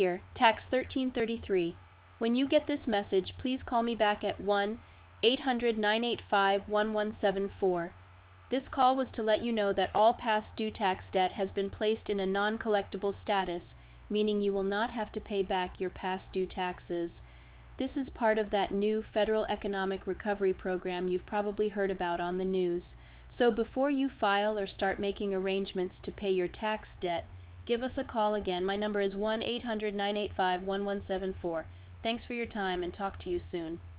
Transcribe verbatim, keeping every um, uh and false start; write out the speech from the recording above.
Here, tax thirteen thirty-three. When you get this message, please call me back at one eight hundred nine eight five one one seven four. This call was to let you know that all past due tax debt has been placed in a non-collectible status, meaning you will not have to pay back your past due taxes. This is part of that new Federal Economic Recovery Program you've probably heard about on the news. So before you file or start making arrangements to pay your tax debt, give us a call again. My number is one eight hundred nine eight five one one seven four. Thanks for your time and talk to you soon.